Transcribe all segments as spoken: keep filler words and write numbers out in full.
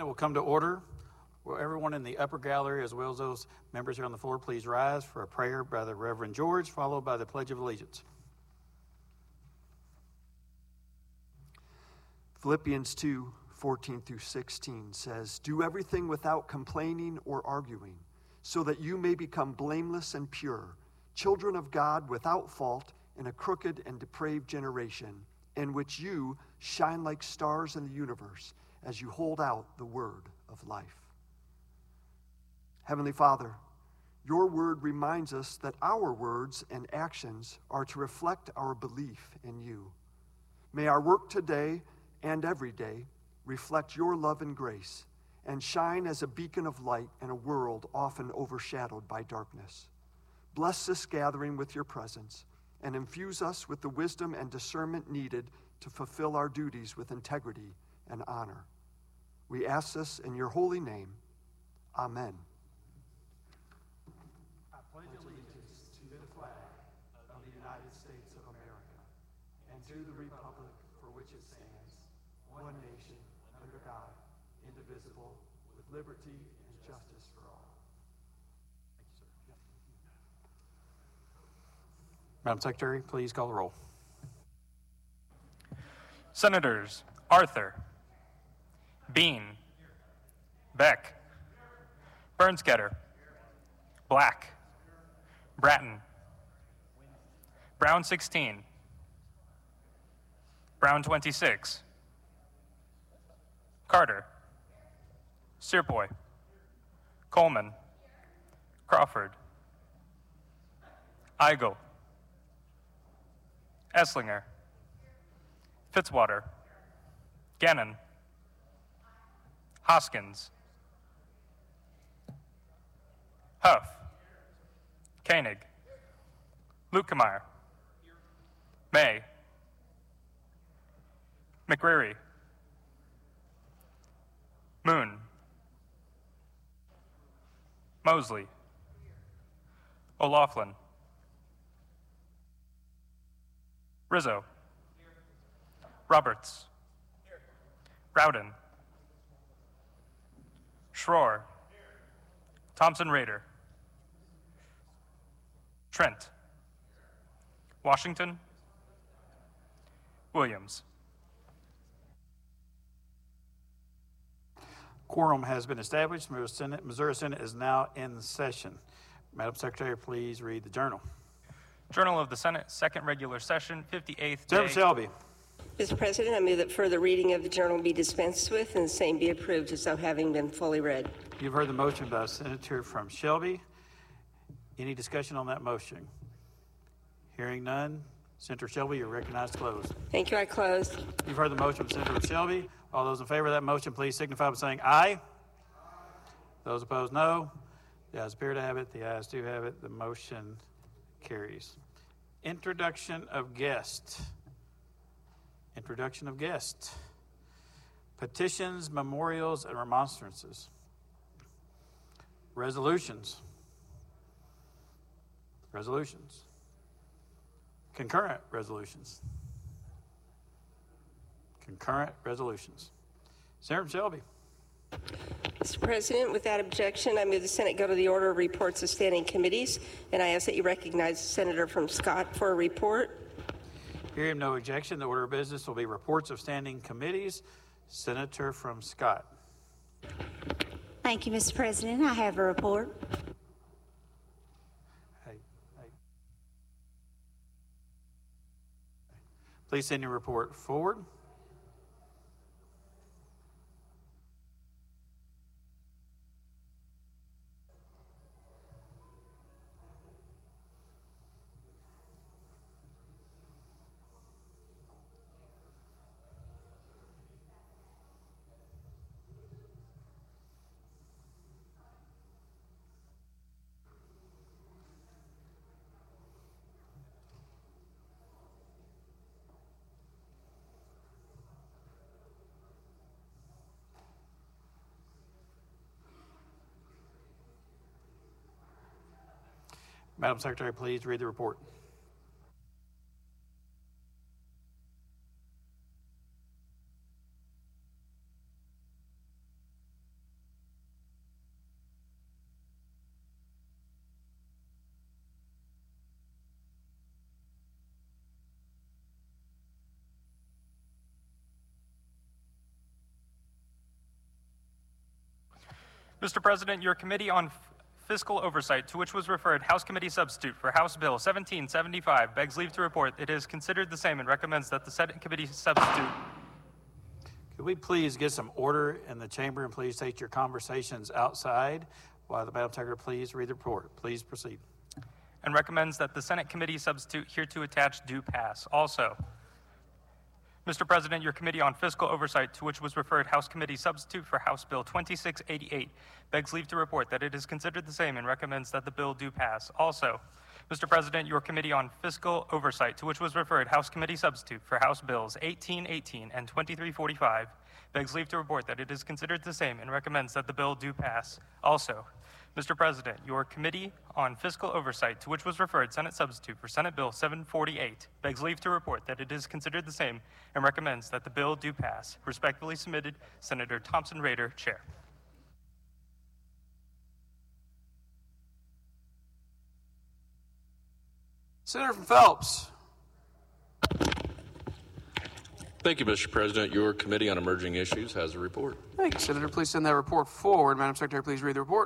Senate will come to order. Will everyone in the upper gallery, as well as those members here on the floor, please rise for a prayer by the Reverend George, followed by the Pledge of Allegiance. Philippians two, fourteen through sixteen says, "Do everything without complaining or arguing, so that you may become blameless and pure, children of God without fault in a crooked and depraved generation, in which you shine like stars in the universe as you hold out the word of life." Heavenly Father, your word reminds us that our words and actions are to reflect our belief in you. May our work today and every day reflect your love and grace and shine as a beacon of light in a world often overshadowed by darkness. Bless this gathering with your presence and infuse us with the wisdom and discernment needed to fulfill our duties with integrity and honor. We ask this in your holy name. Amen. I pledge allegiance to the flag of the United States of America and to the republic for which it stands, one nation, under God, indivisible, with liberty and justice for all. Thank you, sir. Madam Secretary, please call the roll. Senators Arthur, Bean, Beck, Bernsketter, Black, Bratton, Brown sixteen, Brown twenty-six, Carter, Searpoy, Coleman, Crawford, Eigel, Esslinger, Fitzwater, Gannon, Hoskins, Huff, Koenig, Lukemeyer, May, McCreary, Moon, Mosley, O'Laughlin, Rizzo, Roberts, Rowden, Schroer, Thompson Rader, Trent, Washington, Williams. Quorum has been established. Missouri Senate, Missouri Senate is now in session. Madam Secretary, please read the journal. Journal of the Senate, second regular session, fifty-eighth day. Senator Shelby. Mister President, I move that further reading of the journal be dispensed with and the same be approved as though having been fully read. You've heard the motion by Senator from Shelby. Any discussion on that motion? Hearing none. Senator Shelby, you're recognized to close. Thank you. I close. You've heard the motion from Senator Shelby. All those in favor of that motion, please signify by saying aye. Aye. Those opposed, no. The ayes appear to have it. The ayes do have it. The motion carries. Introduction of guest. Introduction of guest. Petitions, memorials, and remonstrances. Resolutions. Resolutions. Concurrent resolutions. Concurrent resolutions. Senator Shelby. Mister President, without objection, I move the Senate go to the order of reports of standing committees, and I ask that you recognize the Senator from Scott for a report. Hearing no objection, the order of business will be reports of standing committees. Senator from Scott. Thank you, Mister President. I have a report. Hey, hey. Please send your report forward. Madam Secretary, please read the report. Mister President, your Committee on Fiscal Oversight, to which was referred House Committee Substitute for House Bill seventeen seventy-five, begs leave to report it is considered the same and recommends that the Senate Committee Substitute. Could we please get some order in the chamber and please take your conversations outside while the Madam Secretary please read the report. Please proceed. And recommends that the Senate Committee Substitute hereto attached do pass. Also, Mister President, your Committee on Fiscal Oversight, to which was referred House Committee Substitute for House Bill twenty-six eighty-eight, begs leave to report that it is considered the same and recommends that the bill do pass. Also, Mister President, your Committee on Fiscal Oversight, to which was referred House Committee Substitute for House Bills eighteen eighteen and twenty-three forty-five, begs leave to report that it is considered the same and recommends that the bill do pass. Also, Mister President, your Committee on Fiscal Oversight, to which was referred Senate Substitute for Senate Bill seven forty-eight, begs leave to report that it is considered the same and recommends that the bill do pass. Respectfully submitted, Senator Thompson Rader, Chair. Senator from Phelps. Thank you, Mister President. Your Committee on Emerging Issues has a report. Thank you, Senator. Please send that report forward. Madam Secretary, please read the report.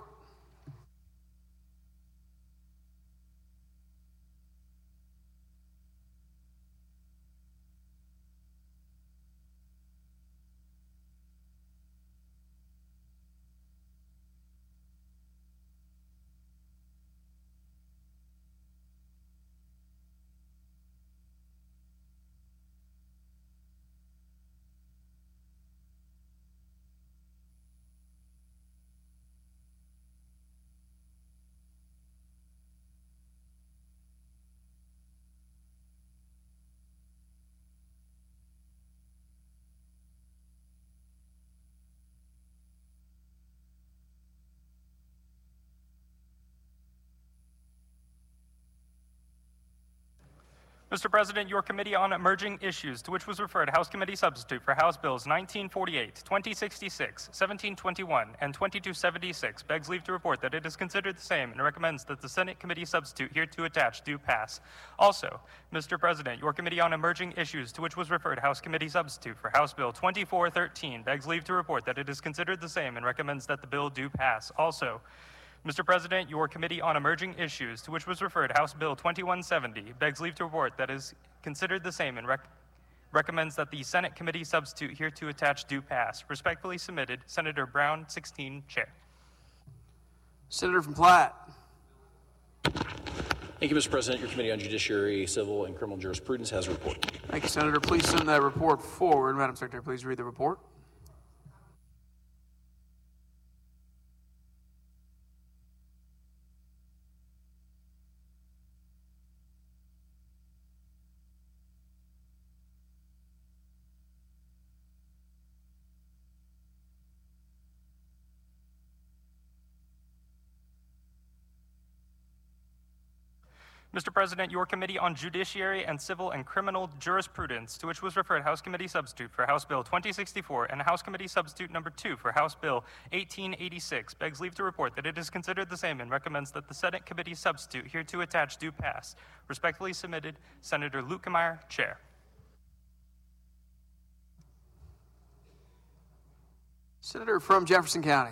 Mister President, your Committee on Emerging Issues, to which was referred House Committee Substitute for House Bills nineteen forty-eight, twenty sixty-six, seventeen twenty-one, and twenty-two seventy-six, begs leave to report that it is considered the same and recommends that the Senate Committee Substitute hereto attached do pass. Also, Mister President, your Committee on Emerging Issues, to which was referred House Committee Substitute for House Bill twenty-four thirteen, begs leave to report that it is considered the same and recommends that the bill do pass. Also, Mister President, your Committee on Emerging Issues, to which was referred House Bill twenty-one seventy, begs leave to report that is considered the same and rec- recommends that the Senate Committee Substitute hereto attached do pass. Respectfully submitted, Senator Brown, sixteen, Chair. Senator from Platte. Thank you, Mister President. Your Committee on Judiciary, Civil, and Criminal Jurisprudence has a report. Thank you, Senator. Please send that report forward. Madam Secretary, please read the report. Mister President, your Committee on Judiciary and Civil and Criminal Jurisprudence, to which was referred House Committee Substitute for House Bill twenty sixty-four and House Committee Substitute number two for House Bill eighteen eighty-six, begs leave to report that it is considered the same and recommends that the Senate Committee Substitute hereto attached do pass. Respectfully submitted, Senator Luetkemeyer, Chair. Senator from Jefferson County.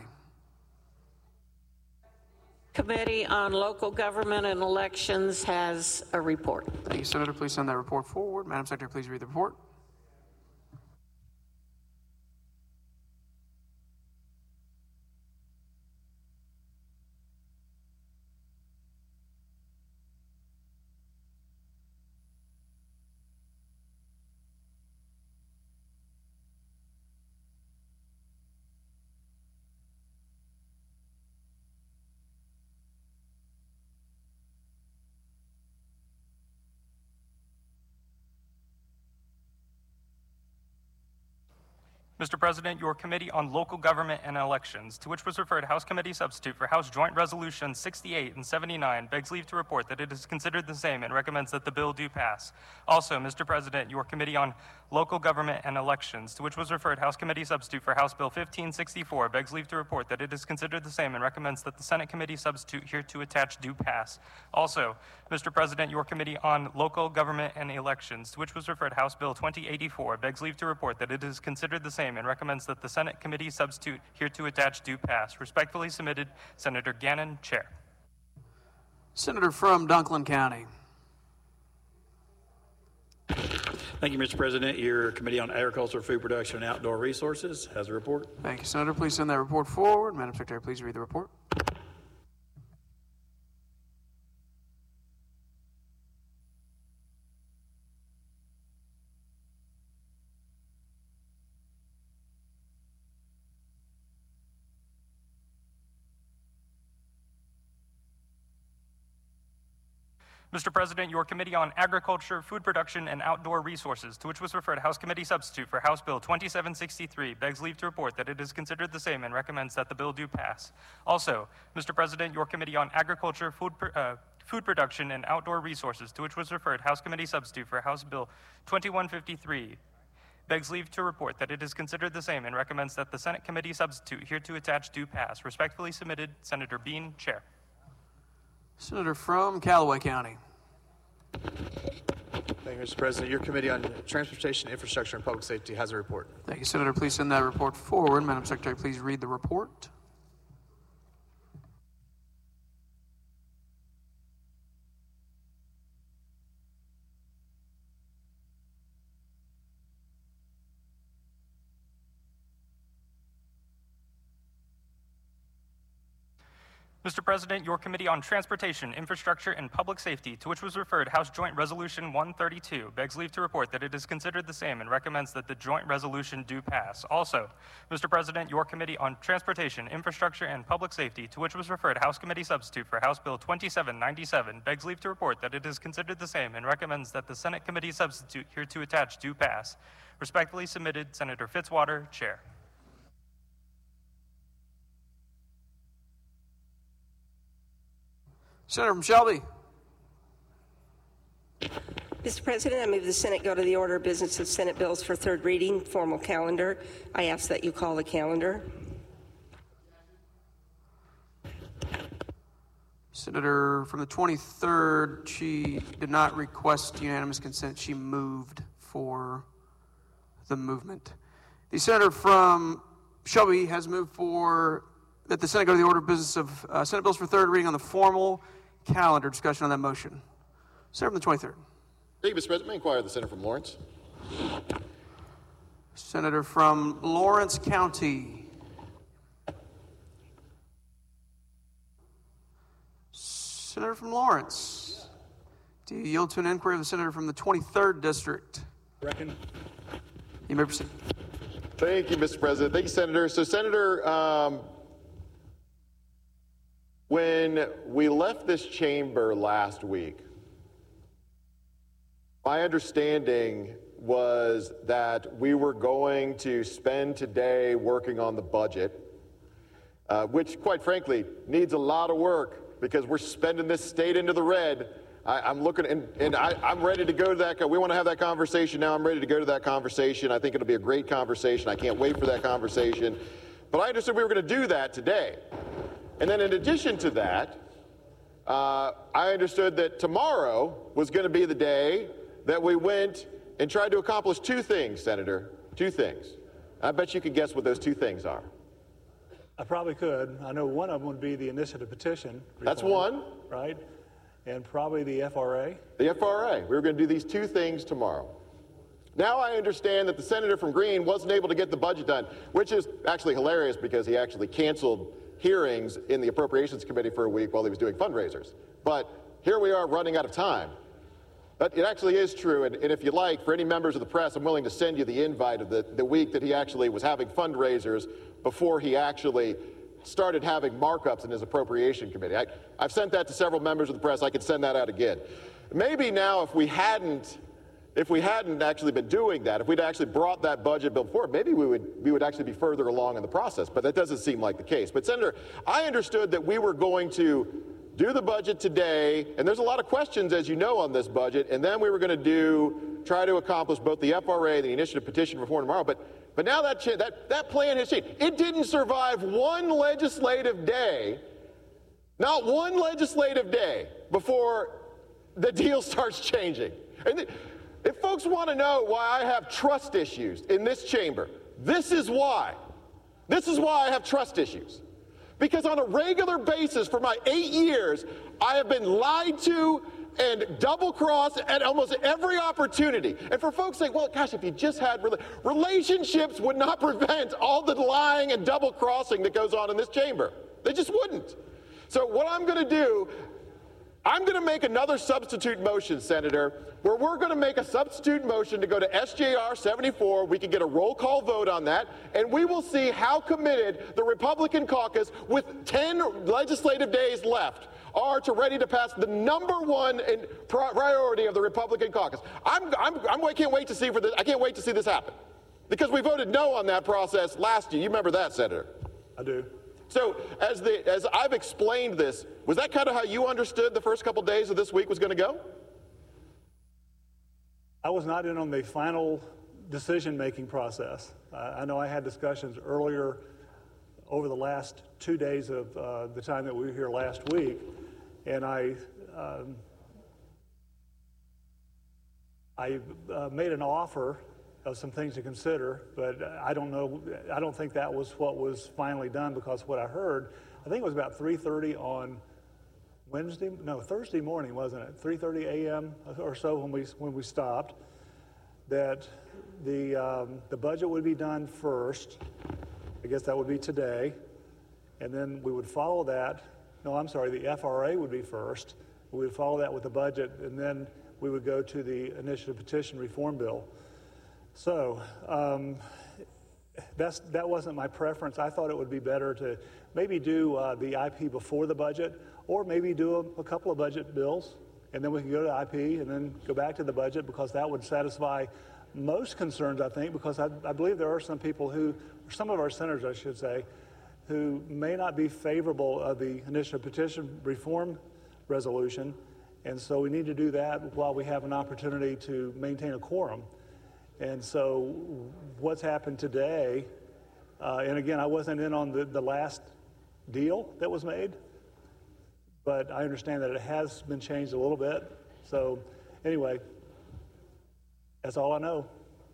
Committee on Local Government and Elections has a report. Thank you, Senator. Please send that report forward. Madam Secretary, please read the report. Mister President, your Committee on Local Government and Elections, to which was referred House Committee Substitute for House Joint Resolution sixty-eight and seventy-nine, begs leave to report that it is considered the same and recommends that the bill do pass. Also, Mister President, your Committee on Local Government and Elections, to which was referred House Committee Substitute for House Bill fifteen sixty-four, begs leave to report that it is considered the same and recommends that the Senate Committee Substitute hereto attached do pass. Also, Mister President, your Committee on Local Government and Elections, to which was referred House Bill twenty eighty-four, begs leave to report that it is considered the same and recommends that the Senate Committee Substitute hereto attached do pass. Respectfully submitted, Senator Gannon, Chair. Senator from Dunklin County. Thank you, Mister President. Your Committee on Agriculture, Food Production, and Outdoor Resources has a report. Thank you, Senator. Please send that report forward. Madam Secretary, please read the report. Mister President, your Committee on Agriculture, Food Production, and Outdoor Resources, to which was referred House Committee Substitute for House Bill twenty-seven sixty-three, begs leave to report that it is considered the same and recommends that the bill do pass. Also, Mister President, your Committee on Agriculture, Food, uh, Food Production, and Outdoor Resources, to which was referred House Committee Substitute for House Bill twenty-one fifty-three, begs leave to report that it is considered the same and recommends that the Senate Committee Substitute hereto attached do pass. Respectfully submitted, Senator Bean, Chair. Senator from Callaway County. Thank you, Mister President. Your Committee on Transportation, Infrastructure, and Public Safety has a report. Thank you, Senator. Please send that report forward. Madam Secretary, please read the report. Mister President, your Committee on Transportation, Infrastructure, and Public Safety, to which was referred House Joint Resolution one thirty-two, begs leave to report that it is considered the same and recommends that the joint resolution do pass. Also, Mister President, your Committee on Transportation, Infrastructure, and Public Safety, to which was referred House Committee Substitute for House Bill twenty-seven ninety-seven, begs leave to report that it is considered the same and recommends that the Senate Committee Substitute hereto attached do pass. Respectfully submitted, Senator Fitzwater, Chair. Senator from Shelby. Mister President, I move the Senate go to the order of business of Senate bills for third reading, formal calendar. I ask that you call the calendar. Senator from the twenty-third, she did not request unanimous consent. She moved for the movement. The senator from Shelby has moved for that the Senate go to the order of business of uh, Senate bills for third reading on the formal calendar. Discussion on that motion. Senator from the twenty-third. Thank you, Mister President. May I inquire the Senator from Lawrence? Senator from Lawrence County. Senator from Lawrence. Do you yield to an inquiry of the senator from the twenty-third district? Reckon. You may proceed. Thank you, Mister President. Thank you, Senator. So, Senator, um, when we left this chamber last week, my understanding was that we were going to spend today working on the budget, uh, which, quite frankly, needs a lot of work because we're spending this state into the red. I, I'm looking, and, and I, I'm ready to go to that. We want to have that conversation now. I'm ready to go to that conversation. I think it'll be a great conversation. I can't wait for that conversation. But I understood we were going to do that today. And then in addition to that, uh, I understood that tomorrow was going to be the day that we went and tried to accomplish two things, Senator. Two things. I bet you could guess what those two things are. I probably could. I know one of them would be the initiative petition. Reform, That's one. Right? And probably the F R A. The F R A. We were going to do these two things tomorrow. Now I understand that the senator from Green wasn't able to get the budget done, which is actually hilarious because he actually canceled hearings in the Appropriations Committee for a week while he was doing fundraisers. But here we are running out of time. But it actually is true, and, and if you like, for any members of the press, I'm willing to send you the invite of the, the week that he actually was having fundraisers before he actually started having markups in his Appropriation Committee. I, I've sent that to several members of the press. I could send that out again. Maybe now if we hadn't If we hadn't actually been doing that, if we'd actually brought that budget bill forward, maybe we would we would actually be further along in the process, but that doesn't seem like the case. But Senator, I understood that we were going to do the budget today, and there's a lot of questions, as you know, on this budget, and then we were going to do, try to accomplish both the F R A and the initiative petition reform tomorrow, but, but now that, that, that plan has changed. It didn't survive one legislative day, not one legislative day, before the deal starts changing. And if folks want to know why I have trust issues in this chamber, this is why. This is why I have trust issues. Because on a regular basis for my eight years, I have been lied to and double-crossed at almost every opportunity. And for folks saying, well, gosh, if you just had rela- relationships would not prevent all the lying and double-crossing that goes on in this chamber. They just wouldn't. So what I'm going to do, I'm going to make another substitute motion, Senator, where we're going to make a substitute motion to go to S J R seventy-four. We can get a roll call vote on that, and we will see how committed the Republican caucus, with ten legislative days left, are to ready to pass the number one in priority of the Republican caucus. I'm, I'm, I'm, I can't wait to see for this. I can't wait to see this happen, because we voted no on that process last year. You remember that, Senator? I do. So as the as I've explained this, was that kind of how you understood the first couple days of this week was going to go? I was not in on the final decision-making process. Uh, I know I had discussions earlier over the last two days of uh, the time that we were here last week, and I um, I uh, made an offer of some things to consider, but I don't know, I don't think that was what was finally done, because what I heard, I think it was about three thirty on Wednesday, no, Thursday morning, wasn't it? three thirty a m or so when we when we stopped, that the um, the budget would be done first. I guess that would be today, and then we would follow that. No, I'm sorry, the F R A would be first. We would follow that with the budget, and then we would go to the initiative petition reform bill. So um, that's, that wasn't my preference. I thought it would be better to maybe do uh, the I P before the budget, or maybe do a, a couple of budget bills, and then we can go to I P and then go back to the budget, because that would satisfy most concerns, I think, because I, I believe there are some people who, or some of our senators, I should say, who may not be favorable of the initiative petition reform resolution, and so we need to do that while we have an opportunity to maintain a quorum. And so what's happened today, uh, and again, I wasn't in on the, the last deal that was made, but I understand that it has been changed a little bit. So anyway, that's all I know.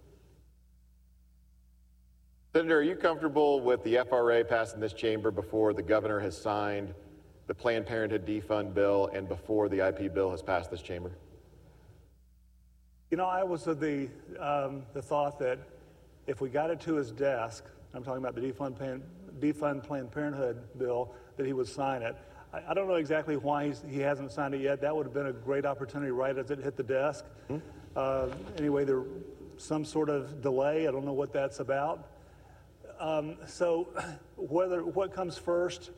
Senator, are you comfortable with the F R A passing this chamber before the governor has signed the Planned Parenthood defund bill and before the I P bill has passed this chamber? You know, I was of the, um, the thought that if we got it to his desk, I'm talking about the defund, plan, defund Planned Parenthood bill, that he would sign it. I, I don't know exactly why he's, he hasn't signed it yet. That would have been a great opportunity right as it hit the desk. Mm-hmm. Uh, anyway, there's some sort of delay. I don't know what that's about. Um, so whether what comes first,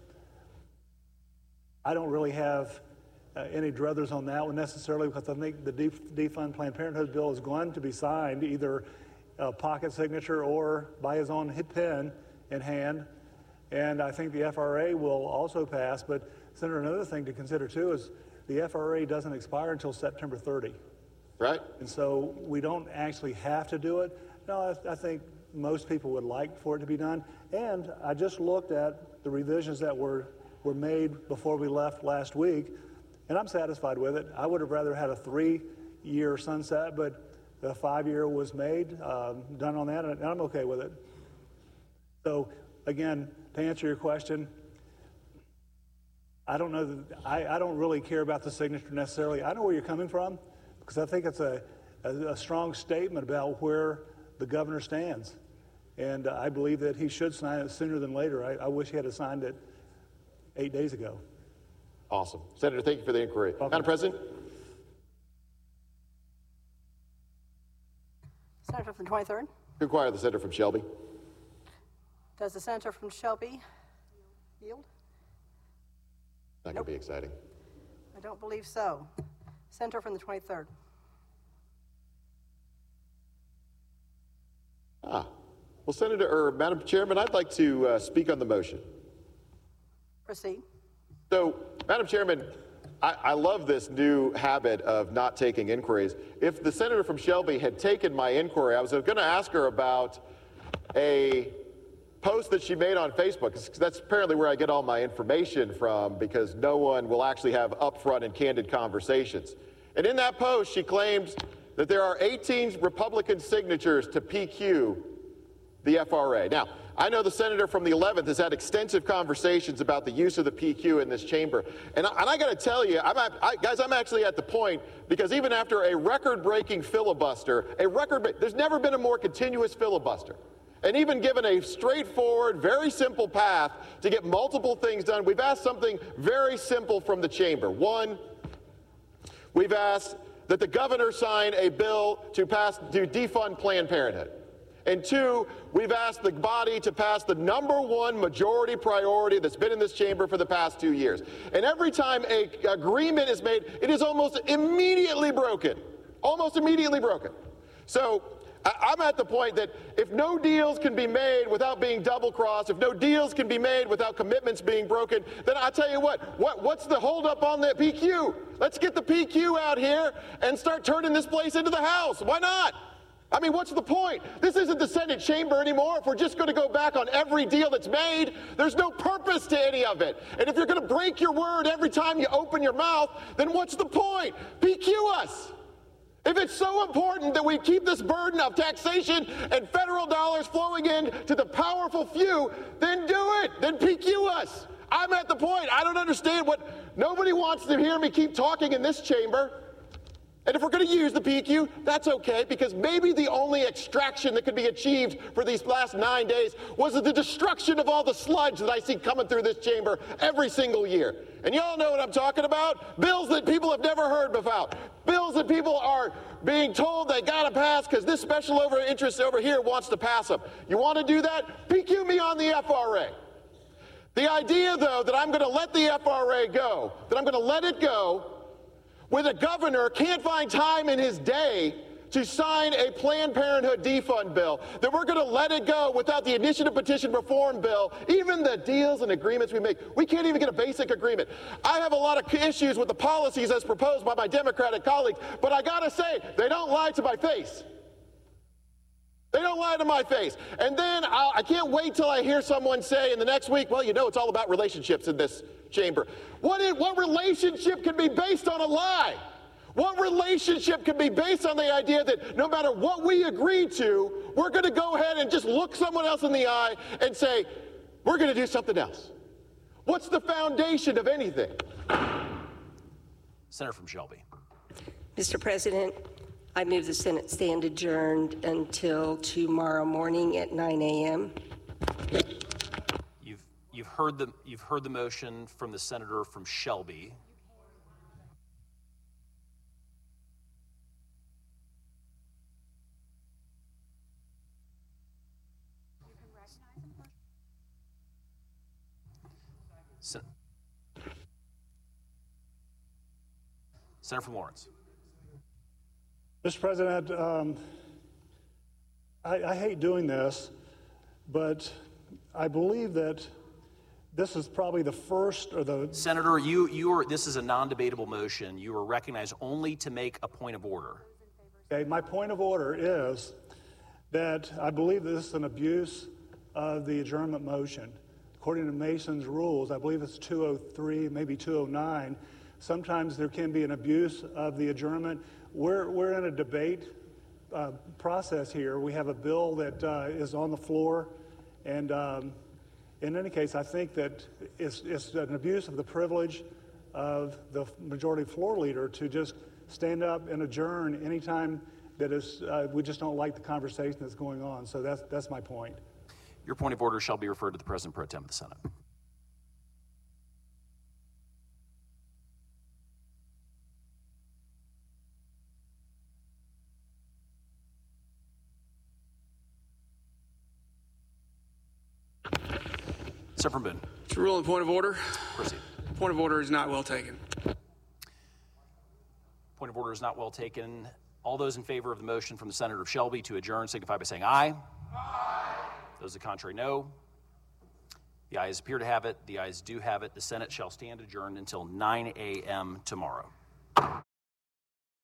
I don't really have Uh, any druthers on that one necessarily, because I think the def- defund Planned Parenthood bill is going to be signed either a pocket signature or by his own hit pen in hand, and I think the F R A will also pass. But Senator, another thing to consider too is the F R A doesn't expire until September thirtieth. Right. And so we don't actually have to do it. No, I, I think most people would like for it to be done. And I just looked at the revisions that were were made before we left last week, and I'm satisfied with it. I would have rather had a three-year sunset, but the five-year was made, um, done on that, and I'm okay with it. So, again, to answer your question, I don't know. That, I, I don't really care about the signature necessarily. I know where you're coming from, because I think it's a, a, a strong statement about where the governor stands, and uh, I believe that he should sign it sooner than later. I, I wish he had signed it eight days ago. Awesome. Senator, thank you for the inquiry. Welcome. Madam President? Senator from the twenty-third. Inquire the senator from Shelby. Does the senator from Shelby yield? That Nope. could be exciting. I don't believe so. Senator from the twenty-third. Ah. Well, Senator, or Madam Chairman, I'd like to uh, speak on the motion. Proceed. So, Madam Chairman, I, I love this new habit of not taking inquiries. If the senator from Shelby had taken my inquiry, I was going to ask her about a post that she made on Facebook, 'cause that's apparently where I get all my information from, because no one will actually have upfront and candid conversations. And in that post, she claims that there are eighteen Republican signatures to P Q the F R A. Now, I know the senator from the eleventh has had extensive conversations about the use of the P Q in this chamber. And I, and I got to tell you, I'm at, I, guys, I'm actually at the point, because even after a record-breaking filibuster, a record, there's never been a more continuous filibuster. And even given a straightforward, very simple path to get multiple things done, we've asked something very simple from the chamber. One, we've asked that the governor sign a bill to pass to defund Planned Parenthood. And two, we've asked the body to pass the number one majority priority that's been in this chamber for the past two years. And every time an agreement is made, it is almost immediately broken. Almost immediately broken. So I'm at the point that if no deals can be made without being double-crossed, if no deals can be made without commitments being broken, then I tell you what, what, what's the holdup on the P Q? Let's get the P Q out here and start turning this place into the House. Why not? I mean, what's the point? This isn't the Senate chamber anymore. If we're just going to go back on every deal that's made, there's no purpose to any of it. And if you're going to break your word every time you open your mouth, then what's the point? P Q us. If it's so important that we keep this burden of taxation and federal dollars flowing in to the powerful few, then do it. Then P Q us. I'm at the point. I don't understand what, nobody wants to hear me keep talking in this chamber. And if we're going to use the P Q, that's okay, because maybe the only extraction that could be achieved for these last nine days was the destruction of all the sludge that I see coming through this chamber every single year. And y'all know what I'm talking about. Bills that people have never heard about. Bills that people are being told they got to pass because this special over interest over here wants to pass them. You want to do that? P Q me on the F R A. The idea, though, that I'm going to let the F R A go, that I'm going to let it go, where the governor can't find time in his day to sign a Planned Parenthood defund bill, that we're going to let it go without the initiative petition reform bill, even the deals and agreements we make. We can't even get a basic agreement. I have a lot of issues with the policies as proposed by my Democratic colleagues, but I got to say, they don't lie to my face. They don't lie to my face. And then I'll, I can't wait till I hear someone say in the next week, well, you know, it's all about relationships in this chamber. What, is, what relationship can be based on a lie? What relationship can be based on the idea that no matter what we agree to, we're going to go ahead and just look someone else in the eye and say, we're going to do something else? What's the foundation of anything? Senator from Shelby. Mister President, I move the Senate stand adjourned until tomorrow morning at nine a.m. You've you've heard the you've heard the motion from the senator from Shelby. Sen- Senator from Lawrence. Mister President, um, I, I hate doing this, but I believe that this is probably the first or the... Senator, you, you are, this is a non-debatable motion. You are recognized only to make a point of order. Okay, my point of order is that I believe that this is an abuse of the adjournment motion. According to Mason's rules, I believe it's two oh three, maybe two oh nine, sometimes there can be an abuse of the adjournment. We're, we're in a debate uh, process here. We have a bill that uh, is on the floor, and um, in any case, I think that it's, it's an abuse of the privilege of the majority floor leader to just stand up and adjourn anytime that is, uh, we just don't like the conversation that's going on. So that's, that's my point. Your point of order shall be referred to the President Pro Tem of the Senate. Senator Boone. To rule on point of order. Proceed. Point of order is not well taken. Point of order is not well taken. All those in favor of the motion from the Senator of Shelby to adjourn signify by saying aye. Aye. Those the contrary, no. The ayes appear to have it. The ayes do have it. The Senate shall stand adjourned until nine a m tomorrow.